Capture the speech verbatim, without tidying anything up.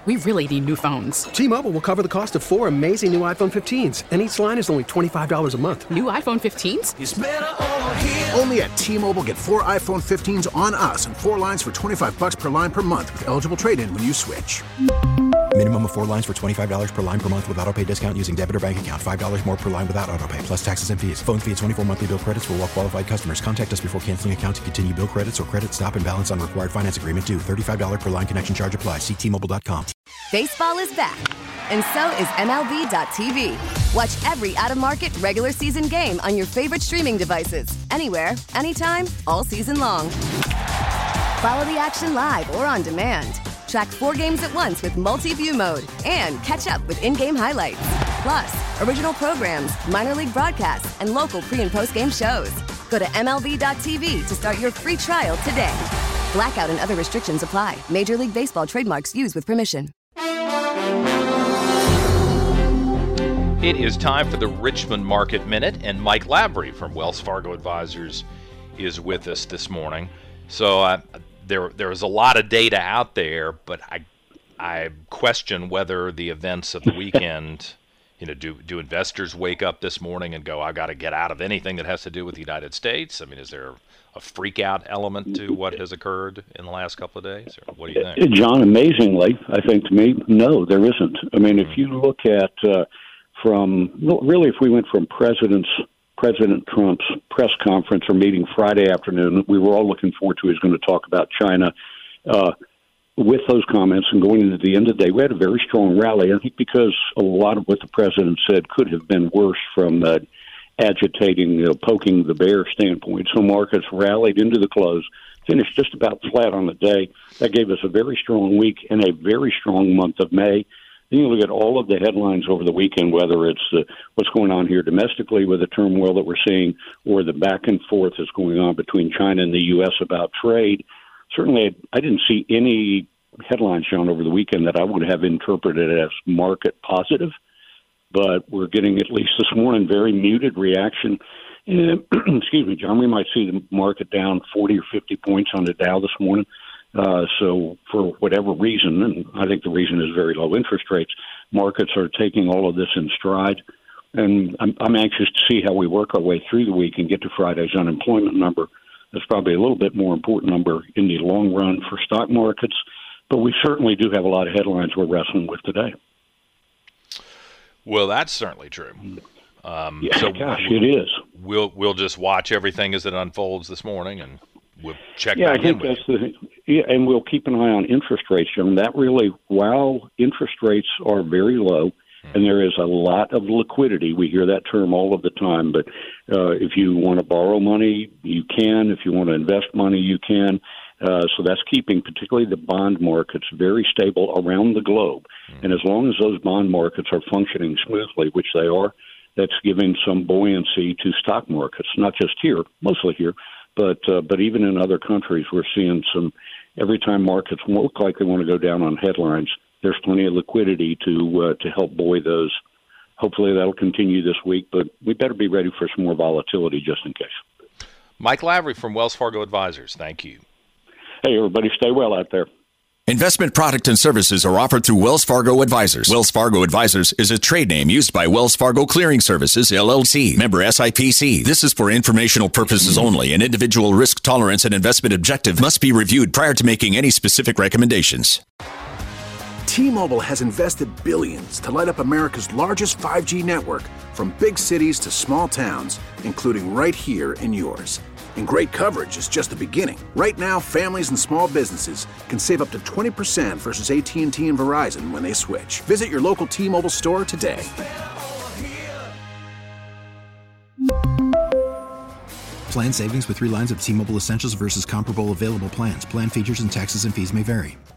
We really need new phones. T-Mobile will cover the cost of four amazing new iPhone fifteens, and each line is only twenty-five dollars a month. New iPhone fifteens? It's better over here. Only at T-Mobile, get four iPhone fifteens on us and four lines for twenty-five dollars per line per month with eligible trade-in when you switch. Minimum of four lines for twenty-five dollars per line per month with autopay discount using debit or bank account. five dollars more per line without autopay, plus taxes and fees. Phone fee at twenty-four monthly bill credits for well-qualified customers. Contact us before canceling account to continue bill credits or credit stop and balance on required finance agreement due. thirty-five dollars per line connection charge applies. See T Mobile dot com. Baseball is back, and so is M L B dot T V. Watch every out-of-market regular season game on your favorite streaming devices. Anywhere, anytime, all season long. Follow the action live or on demand. Track four games at once with multi-view mode and catch up with in-game highlights. Plus, original programs, minor league broadcasts, and local pre- and post-game shows. Go to M L B dot T V to start your free trial today. Blackout and other restrictions apply. Major League Baseball trademarks used with permission. It is time for the Richmond Market Minute, and Mike Lavery from Wells Fargo Advisors is with us this morning. So uh, there there is a lot of data out there, but I I question whether the events of the weekend, you know, do do investors wake up this morning and go, I got to get out of anything that has to do with the United States? I mean, is there a freak out element to what has occurred in the last couple of days? Or what do you think? John, amazingly, I think to me, no, there isn't. I mean, if you look at uh, from, really, if we went from President's, President Trump's press conference or meeting Friday afternoon, we were all looking forward to, he's going to talk about China. Uh, with those comments and going into the end of the day, we had a very strong rally, I think, because a lot of what the president said could have been worse from the agitating, you know, poking the bear standpoint. So markets rallied into the close, finished just about flat on the day. That gave us a very strong week and a very strong month of May. Then you look at all of the headlines over the weekend, whether it's uh, what's going on here domestically with the turmoil that we're seeing or the back and forth that's going on between China and the U S about trade. Certainly, I didn't see any headlines, John, over the weekend that I would have interpreted as market positive. But we're getting, at least this morning, very muted reaction. And, excuse me, John, we might see the market down forty or fifty points on the Dow this morning. Uh, so for whatever reason, and I think the reason is very low interest rates, markets are taking all of this in stride. And I'm, I'm anxious to see how we work our way through the week and get to Friday's unemployment number. That's probably a little bit more important number in the long run for stock markets. But we certainly do have a lot of headlines we're wrestling with today. Well, that's certainly true. Um, yeah, so gosh, it is. We'll we'll just watch everything as it unfolds this morning, and we'll check yeah, back I think in that's with the yeah, and we'll keep an eye on interest rates, John. That really, while interest rates are very low, mm-hmm. and there is a lot of liquidity, we hear that term all of the time. But uh, if you want to borrow money, you can. If you want to invest money, you can. Uh, so that's keeping particularly the bond markets very stable around the globe. Mm-hmm. And as long as those bond markets are functioning smoothly, which they are, that's giving some buoyancy to stock markets, not just here, mostly here, but uh, but even in other countries, we're seeing some, every time markets look like they want to go down on headlines, there's plenty of liquidity to uh, to help buoy those. Hopefully that'll continue this week, but we better be ready for some more volatility just in case. Mike Lavery from Wells Fargo Advisors, thank you. Hey, everybody, stay well out there. Investment product and services are offered through Wells Fargo Advisors. Wells Fargo Advisors is a trade name used by Wells Fargo Clearing Services, L L C, member S I P C. This is for informational purposes only, and individual risk tolerance and investment objective must be reviewed prior to making any specific recommendations. T-Mobile has invested billions to light up America's largest five G network, from big cities to small towns, including right here in yours. And great coverage is just the beginning. Right now, families and small businesses can save up to twenty percent versus A T and T and Verizon when they switch. Visit your local T-Mobile store today. Plan savings with three lines of T-Mobile Essentials versus comparable available plans. Plan features and taxes and fees may vary.